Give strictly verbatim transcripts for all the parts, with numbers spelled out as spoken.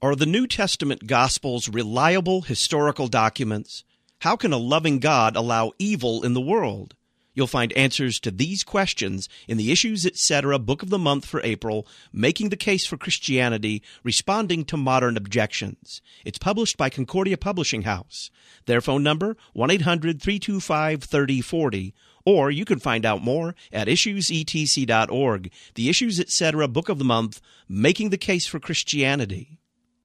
Are the New Testament Gospels reliable historical documents? How can a loving God allow evil in the world? You'll find answers to these questions in the Issues Etc. Book of the Month for April, Making the Case for Christianity, Responding to Modern Objections. It's published by Concordia Publishing House. Their phone number, one eight hundred three two five three oh four oh, or you can find out more at issues e t c dot org. The Issues Etc. Book of the Month, Making the Case for Christianity.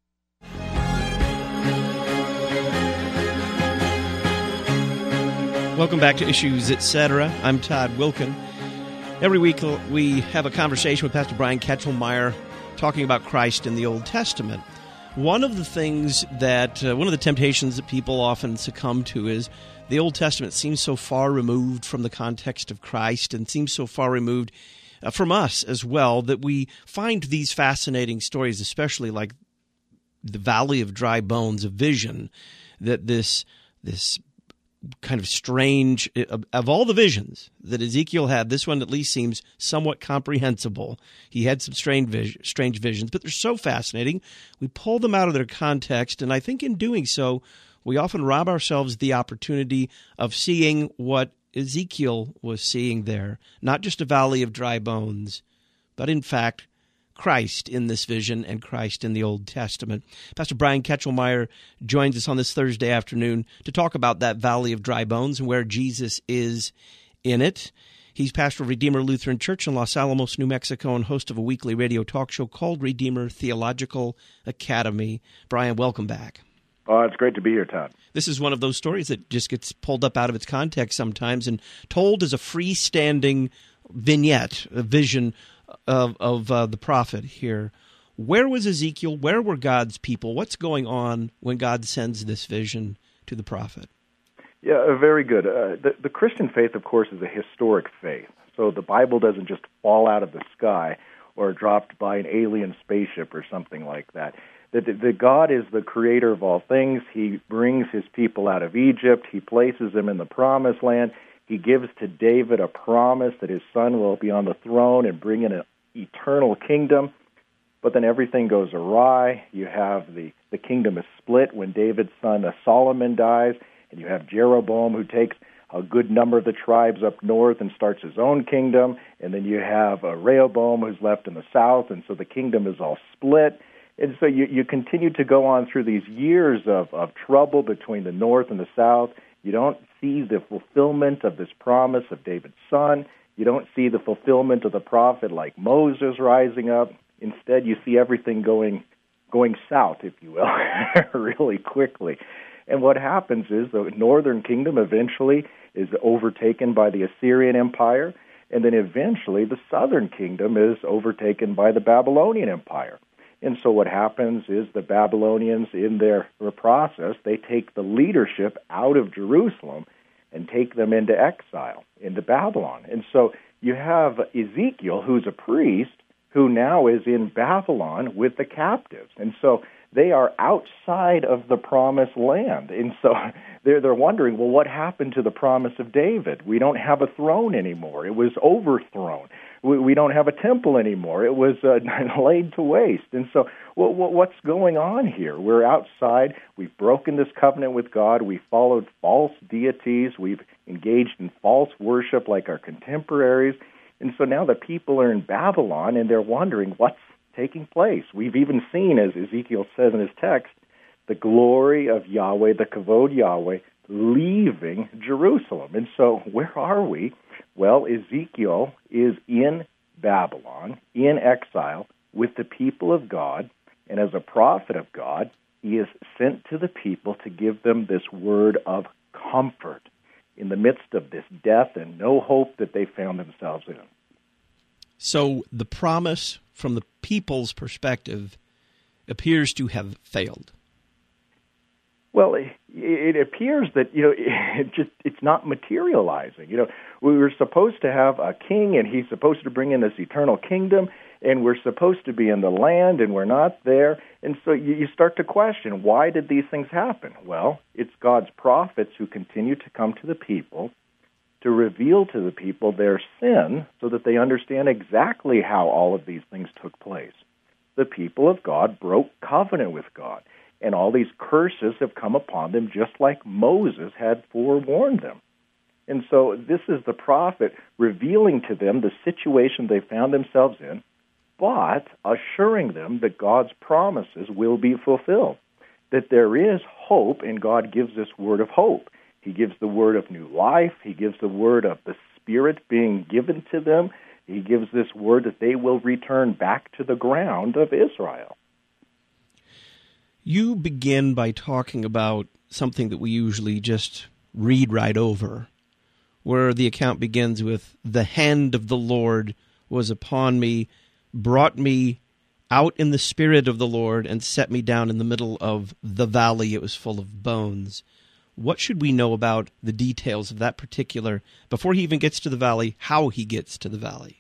Welcome back to Issues Etc. I'm Todd Wilken. Every week we have a conversation with Pastor Brian Ketchelmeyer talking about Christ in the Old Testament. One of the things that, uh, one of the temptations that people often succumb to is the Old Testament seems so far removed from the context of Christ and seems so far removed uh, from us as well that we find these fascinating stories, especially like the Valley of Dry Bones, a vision that this this kind of strange, of all the visions that Ezekiel had, this one at least seems somewhat comprehensible. He had some strange, vis- strange visions, but they're so fascinating. We pull them out of their context, and I think in doing so, we often rob ourselves the opportunity of seeing what Ezekiel was seeing there, not just a valley of dry bones, but in fact, Christ in this vision and Christ in the Old Testament. Pastor Brian Ketchelmeyer joins us on this Thursday afternoon to talk about that valley of dry bones and where Jesus is in it. He's pastor of Redeemer Lutheran Church in Los Alamos, New Mexico, and host of a weekly radio talk show called Redeemer Theological Academy. Brian, welcome back. Oh, it's great to be here, Todd. This is one of those stories that just gets pulled up out of its context sometimes and told as a freestanding vignette, a vision of, of uh, the prophet here. Where was Ezekiel? Where were God's people? What's going on when God sends this vision to the prophet? Yeah, uh, very good. Uh, the, the Christian faith, of course, is a historic faith. So the Bible doesn't just fall out of the sky or dropped by an alien spaceship or something like that. That the, the God is the creator of all things. He brings his people out of Egypt. He places them in the promised land. He gives to David a promise that his son will be on the throne and bring in an eternal kingdom. But then everything goes awry. You have the, the kingdom is split when David's son uh, Solomon dies, and you have Jeroboam who takes a good number of the tribes up north and starts his own kingdom, and then you have uh, Rehoboam who's left in the south, and so the kingdom is all split. And so you, you continue to go on through these years of, of trouble between the north and the south. You don't see the fulfillment of this promise of David's son. You don't see the fulfillment of the prophet like Moses rising up. Instead, you see everything going going south, if you will, really quickly. And what happens is the northern kingdom eventually is overtaken by the Assyrian Empire, and then eventually the southern kingdom is overtaken by the Babylonian Empire. And so what happens is the Babylonians, in their process, they take the leadership out of Jerusalem and take them into exile, into Babylon. And so you have Ezekiel, who's a priest, who now is in Babylon with the captives. And so they are outside of the promised land. And so they're, they're wondering, well, what happened to the promise of David? We don't have a throne anymore. It was overthrown. We, we don't have a temple anymore. It was uh, laid to waste. And so well, what's going on here? We're outside. We've broken this covenant with God. We've followed false deities. We've engaged in false worship like our contemporaries. And so now the people are in Babylon, and they're wondering what's taking place. We've even seen, as Ezekiel says in his text, the glory of Yahweh, the Kavod Yahweh, leaving Jerusalem. And so where are we? Well, Ezekiel is in Babylon, in exile, with the people of God, and as a prophet of God, he is sent to the people to give them this word of comfort in the midst of this death and no hope that they found themselves in. So the promise from the people's perspective appears to have failed. Well, it, it appears that, you know, it just it's not materializing. You know, we were supposed to have a king, and he's supposed to bring in this eternal kingdom, and we're supposed to be in the land, and we're not there. And so you, you start to question, why did these things happen? Well, it's God's prophets who continue to come to the people to reveal to the people their sin so that they understand exactly how all of these things took place. the people of God broke covenant with God. And all these curses have come upon them just like Moses had forewarned them. And so this is the prophet revealing to them the situation they found themselves in, but assuring them that God's promises will be fulfilled, that there is hope, and God gives this word of hope. He gives the word of new life. He gives the word of the Spirit being given to them. He gives this word that they will return back to the ground of Israel. You begin by talking about something that we usually just read right over, where the account begins with, "The hand of the Lord was upon me, brought me out in the spirit of the Lord, and set me down in the middle of the valley. It was full of bones." What should we know about the details of that particular, before he even gets to the valley, how he gets to the valley?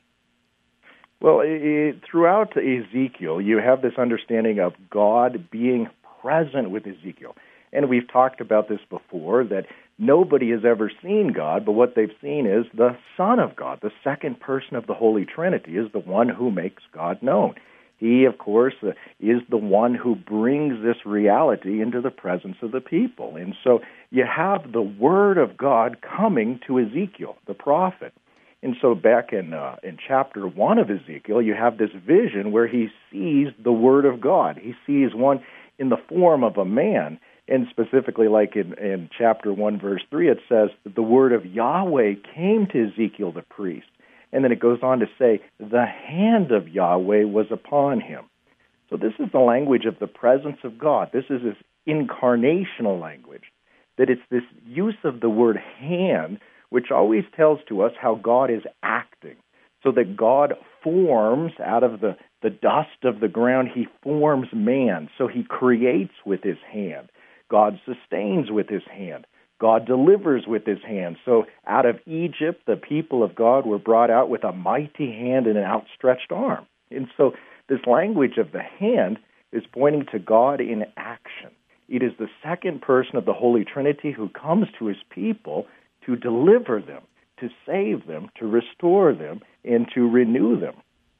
Well, it, throughout Ezekiel, you have this understanding of God being present with Ezekiel. And we've talked about this before, that nobody has ever seen God, but what they've seen is the Son of God. The second person of the Holy Trinity is the one who makes God known. He, of course, uh, is the one who brings this reality into the presence of the people. And so you have the Word of God coming to Ezekiel, the prophet. And so back in uh, in chapter one of Ezekiel, you have this vision where he sees the Word of God. He sees one in the form of a man. And specifically, like in, in chapter one, verse three, it says that the word of Yahweh came to Ezekiel the priest. And then it goes on to say, the hand of Yahweh was upon him. So this is the language of the presence of God. This is this incarnational language, that it's this use of the word hand, which always tells to us how God is acting. So that God forms out of the, the dust of the ground, he forms man. So he creates with his hand. God sustains with his hand. God delivers with his hand. So out of Egypt, the people of God were brought out with a mighty hand and an outstretched arm. And so this language of the hand is pointing to God in action. It is the second person of the Holy Trinity who comes to his people to deliver them, to save them, to restore them, and to renew them.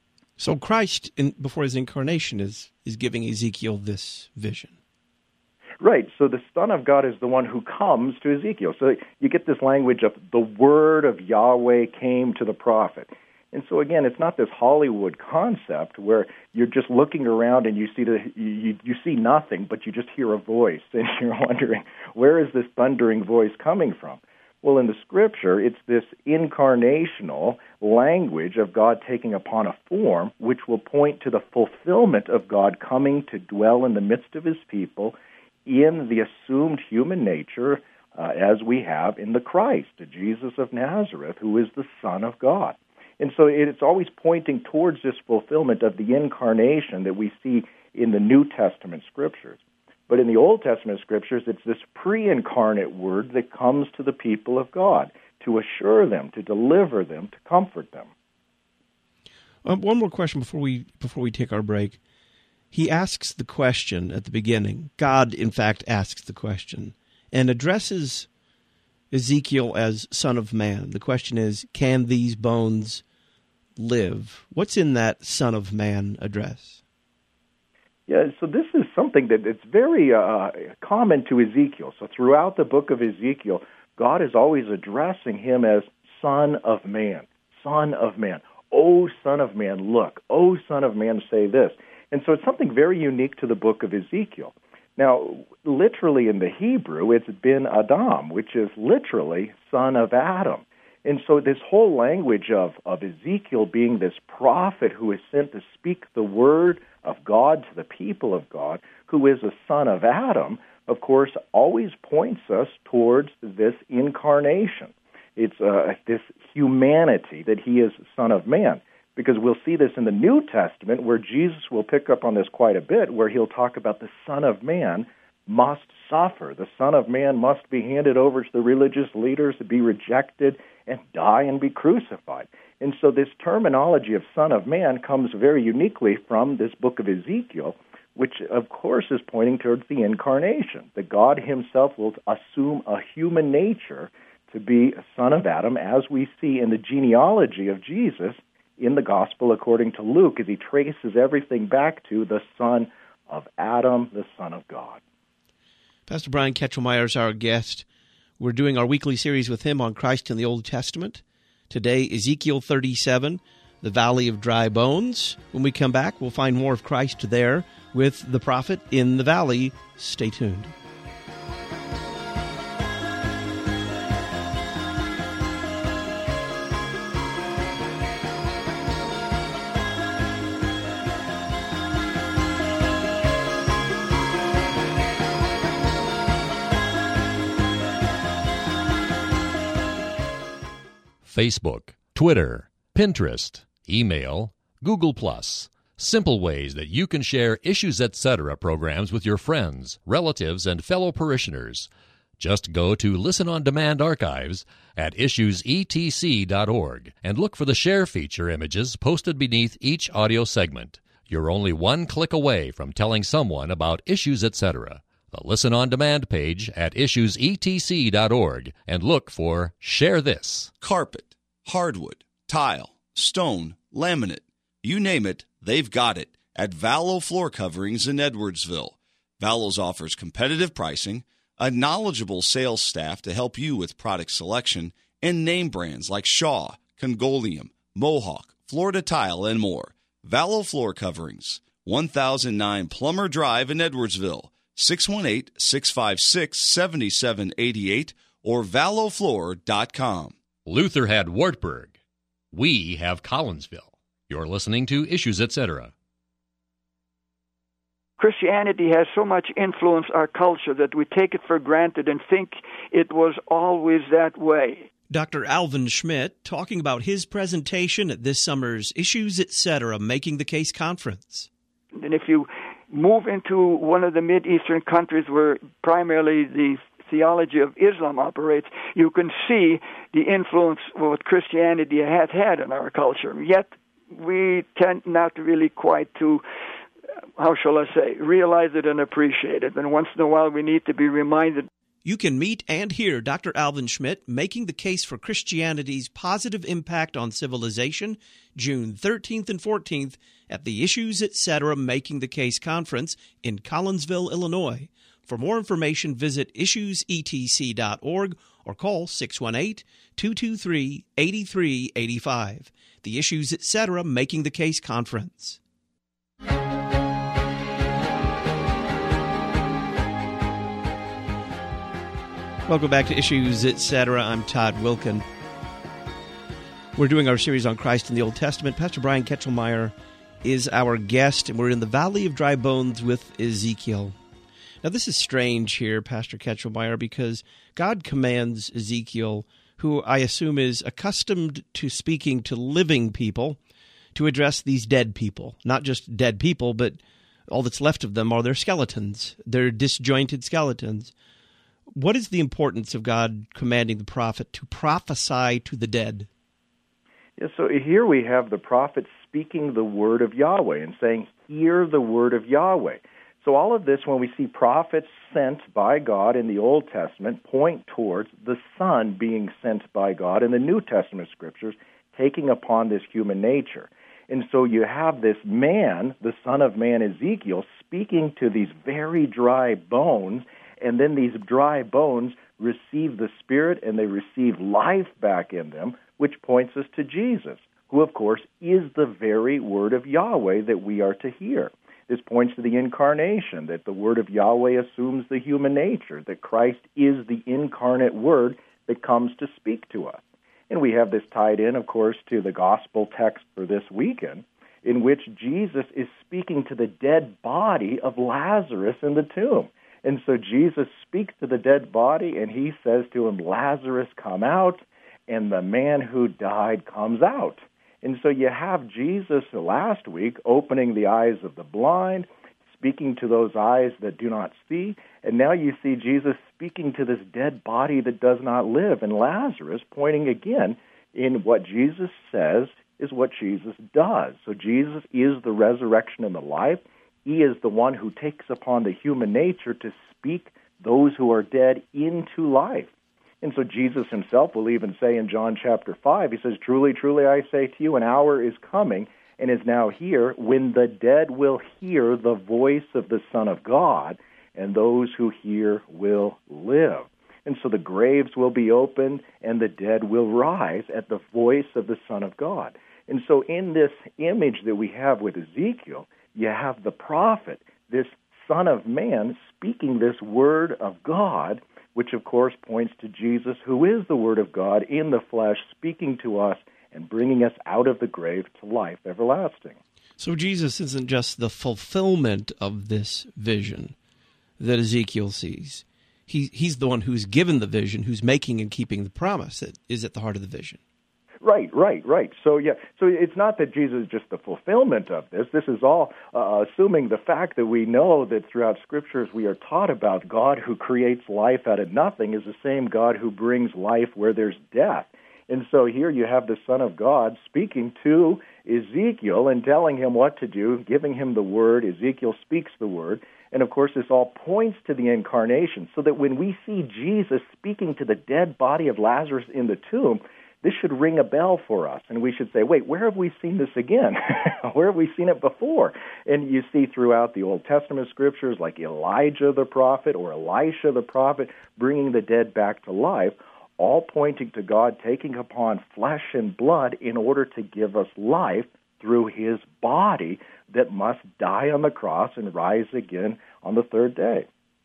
So Christ, in, before his incarnation, is, is giving Ezekiel this vision. Right, so the Son of God is the one who comes to Ezekiel. So you get this language of the word of Yahweh came to the prophet. And so again, it's not this Hollywood concept where you're just looking around and you see the you, you see nothing, but you just hear a voice, and you're wondering, where is this thundering voice coming from? Well, in the Scripture, it's this incarnational language of God taking upon a form which will point to the fulfillment of God coming to dwell in the midst of his people in the assumed human nature uh, as we have in the Christ, Jesus of Nazareth, who is the Son of God. And so it's always pointing towards this fulfillment of the incarnation that we see in the New Testament Scriptures. But in the Old Testament Scriptures, it's this pre-incarnate word that comes to the people of God to assure them, to deliver them, to comfort them. Um, one more question before we before we take our break. He asks the question at the beginning. God, in fact, asks the question and addresses Ezekiel as Son of Man. The question is, can these bones live? What's in that Son of Man address? Yeah, so this is something that it's very uh, common to Ezekiel. So throughout the book of Ezekiel, God is always addressing him as Son of Man, Son of Man. Oh, Son of Man, look. Oh, Son of Man, say this. And so it's something very unique to the book of Ezekiel. Now, literally in the Hebrew, it's Ben Adam, which is literally son of Adam. And so this whole language of, of Ezekiel being this prophet who is sent to speak the word of God to the people of God, who is a son of Adam, of course, always points us towards this incarnation. It's uh, this humanity that he is Son of Man. Because we'll see this in the New Testament, where Jesus will pick up on this quite a bit, where he'll talk about the Son of Man must suffer. The Son of Man must be handed over to the religious leaders to be rejected and die and be crucified. And so this terminology of Son of Man comes very uniquely from this book of Ezekiel, which, of course, is pointing towards the incarnation, that God himself will assume a human nature to be a son of Adam, as we see in the genealogy of Jesus in the Gospel according to Luke as he traces everything back to the son of Adam, the Son of God. Pastor Brian Ketchelmeyer is our guest. We're doing our weekly series with him on Christ in the Old Testament. Today, Ezekiel thirty-seven, the Valley of Dry Bones. When we come back, we'll find more of Christ there with the prophet in the valley. Stay tuned. Facebook, Twitter, Pinterest, email, Google Plus. Simple ways that you can share Issues Etc. programs with your friends, relatives, and fellow parishioners. Just go to Listen on Demand archives at issues e t c dot org and look for the share feature images posted beneath each audio segment. You're only one click away from telling someone about Issues Etc. The Listen on Demand page at issues e t c dot org and look for Share This. Carpet, hardwood, tile, stone, laminate, you name it, they've got it at Vallow Floor Coverings in Edwardsville. Vallows offers competitive pricing, a knowledgeable sales staff to help you with product selection, and name brands like Shaw, Congolium, Mohawk, Florida Tile, and more. Vallow Floor Coverings, one thousand nine Plummer Drive in Edwardsville. six one eight, six five six, seven seven eight eight or vallow floor dot com. Luther had Wartburg. We have Collinsville. You're listening to Issues Etc. Christianity has so much influenced our culture that we take it for granted and think it was always that way. Doctor Alvin Schmidt talking about his presentation at this summer's Issues Etc. Making the Case Conference. And if you move into one of the Mid-Eastern countries where primarily the theology of Islam operates, you can see the influence of what Christianity has had in our culture. Yet we tend not really quite to, how shall I say, realize it and appreciate it. And once in a while we need to be reminded. You can meet and hear Doctor Alvin Schmidt making the case for Christianity's positive impact on civilization June thirteenth and fourteenth at the Issues Etc. Making the Case Conference in Collinsville, Illinois. For more information, visit issues e t c dot org or call six one eight, two two three, eight three eight five. The Issues Etc. Making the Case Conference. Welcome back to Issues Etc. I'm Todd Wilkin. We're doing our series on Christ in the Old Testament. Pastor Brian Ketchelmeyer is our guest, and we're in the Valley of Dry Bones with Ezekiel. Now, this is strange here, Pastor Ketchelmeyer, because God commands Ezekiel, who I assume is accustomed to speaking to living people, to address these dead people. Not just dead people, but all that's left of them are their skeletons, their disjointed skeletons. What is the importance of God commanding the prophet to prophesy to the dead? Yeah, so here we have the prophet speaking the word of Yahweh and saying, hear the word of Yahweh. So all of this, when we see prophets sent by God in the Old Testament, point towards the Son being sent by God in the New Testament scriptures, taking upon this human nature. And so you have this man, the Son of Man, Ezekiel, speaking to these very dry bones, and then these dry bones receive the Spirit and they receive life back in them, which points us to Jesus, who, of course, is the very word of Yahweh that we are to hear. This points to the incarnation, that the word of Yahweh assumes the human nature, that Christ is the incarnate word that comes to speak to us. And we have this tied in, of course, to the gospel text for this weekend, in which Jesus is speaking to the dead body of Lazarus in the tomb. And so Jesus speaks to the dead body, and he says to him, Lazarus, come out, and the man who died comes out. And so you have Jesus last week opening the eyes of the blind, speaking to those eyes that do not see, and now you see Jesus speaking to this dead body that does not live, and Lazarus pointing again in what Jesus says is what Jesus does. So Jesus is the resurrection and the life. He is the one who takes upon the human nature to speak those who are dead into life. And so Jesus himself will even say in John chapter five, he says, "Truly, truly, I say to you, an hour is coming and is now here when the dead will hear the voice of the Son of God, and those who hear will live." And so the graves will be opened and the dead will rise at the voice of the Son of God. And so in this image that we have with Ezekiel, you have the prophet, this Son of Man, speaking this word of God, which of course points to Jesus, who is the Word of God in the flesh, speaking to us and bringing us out of the grave to life everlasting. So Jesus isn't just the fulfillment of this vision that Ezekiel sees. He, he's the one who's given the vision, who's making and keeping the promise that is at the heart of the vision. Right, right, right. So, yeah, so it's not that Jesus is just the fulfillment of this. This is all uh, assuming the fact that we know that throughout Scriptures we are taught about God who creates life out of nothing is the same God who brings life where there's death. And so here you have the Son of God speaking to Ezekiel and telling him what to do, giving him the word. Ezekiel speaks the word. And, of course, this all points to the incarnation, so that when we see Jesus speaking to the dead body of Lazarus in the tomb, this should ring a bell for us, and we should say, wait, where have we seen this again? Where have we seen it before? And you see throughout the Old Testament Scriptures, like Elijah the prophet or Elisha the prophet, bringing the dead back to life, all pointing to God taking upon flesh and blood in order to give us life through his body that must die on the cross and rise again on the third day.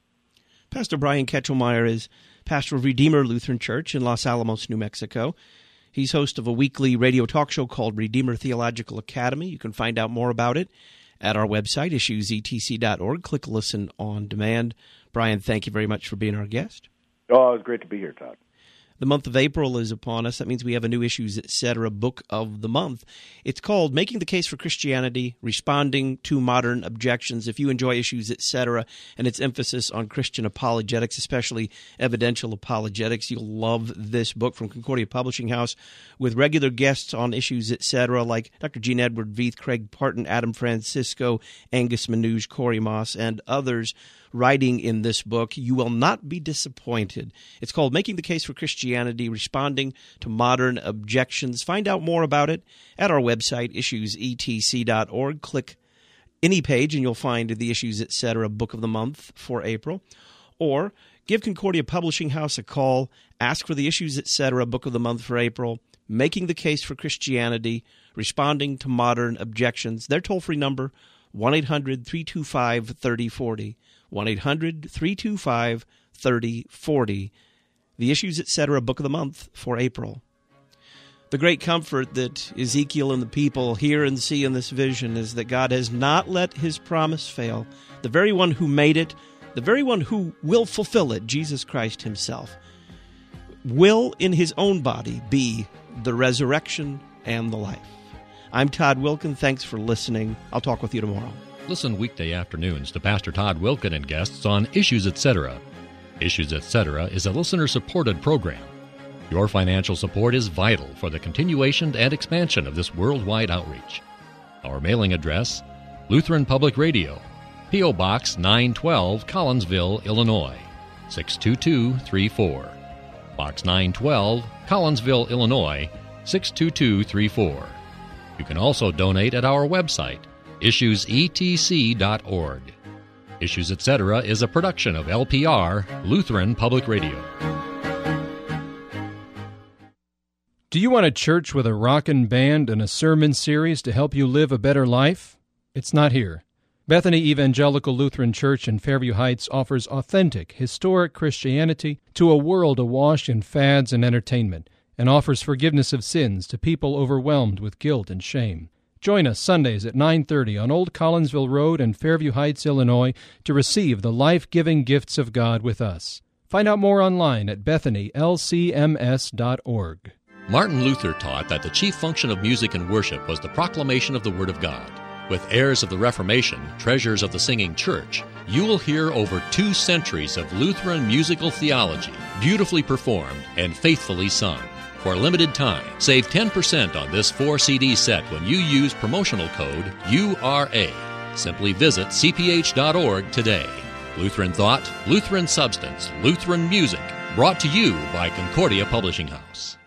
Pastor Brian Ketchelmeyer is pastor of Redeemer Lutheran Church in Los Alamos, New Mexico. He's host of a weekly radio talk show called Redeemer Theological Academy. You can find out more about it at our website, issues e t c dot org. Click Listen on Demand. Brian, thank you very much for being our guest. Oh, it was great to be here, Todd. The month of April is upon us. That means we have a new Issues Etc. book of the month. It's called Making the Case for Christianity, Responding to Modern Objections. If you enjoy Issues Etc. and its emphasis on Christian apologetics, especially evidential apologetics, you'll love this book from Concordia Publishing House with regular guests on Issues Etc. like Doctor Gene Edward Veith, Craig Parton, Adam Francisco, Angus Manouge, Corey Moss, and others writing in this book. You will not be disappointed. It's called Making the Case for Christianity, Responding to Modern Objections. Find out more about it at our website, issues e t c dot org. Click any page and you'll find the Issues Etc. book of the month for April. Or give Concordia Publishing House a call. Ask for the Issues Etc. book of the month for April, Making the Case for Christianity, Responding to Modern Objections. Their toll-free number, one eight hundred three two five three zero four zero. one eight hundred three two five three zero four zero. The Issues Etc. book of the month for April. The great comfort that Ezekiel and the people hear and see in this vision is that God has not let his promise fail. The very one who made it, the very one who will fulfill it, Jesus Christ himself, will in his own body be the resurrection and the life. I'm Todd Wilken. Thanks for listening. I'll talk with you tomorrow. Listen weekday afternoons to Pastor Todd Wilken and guests on Issues Etc. Issues Etc. is a listener-supported program. Your financial support is vital for the continuation and expansion of this worldwide outreach. Our mailing address, Lutheran Public Radio, P O. Box nine twelve, Collinsville, Illinois, six two two three four. Box nine twelve, Collinsville, Illinois, six two two three four. You can also donate at our website, issues e t c dot org. Issues Etc. is a production of L P R, Lutheran Public Radio. Do you want a church with a rockin' band and a sermon series to help you live a better life? It's not here. Bethany Evangelical Lutheran Church in Fairview Heights offers authentic, historic Christianity to a world awash in fads and entertainment, and offers forgiveness of sins to people overwhelmed with guilt and shame. Join us Sundays at nine thirty on Old Collinsville Road in Fairview Heights, Illinois, to receive the life-giving gifts of God with us. Find out more online at bethany l c m s dot org. Martin Luther taught that the chief function of music and worship was the proclamation of the Word of God. With heirs of the Reformation, treasures of the singing church, you will hear over two centuries of Lutheran musical theology, beautifully performed and faithfully sung. For a limited time, save ten percent on this four C D set when you use promotional code U R A. Simply visit c p h dot org today. Lutheran thought, Lutheran substance, Lutheran music. Brought to you by Concordia Publishing House.